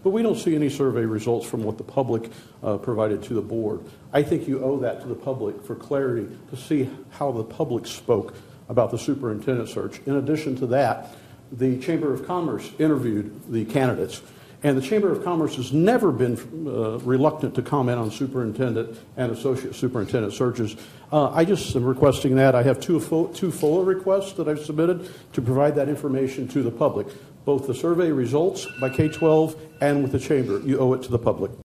but we don't see any survey results from what the public provided to the board. I think you owe that to the public for clarity to see how the public spoke about the superintendent search. In addition to that, the Chamber of Commerce interviewed the candidates, and the Chamber of Commerce has never been reluctant to comment on superintendent and associate superintendent searches. I just am requesting that. I have two fuller requests that I've submitted to provide that information to the public, both the survey results by K-12 and with the Chamber. You owe it to the public.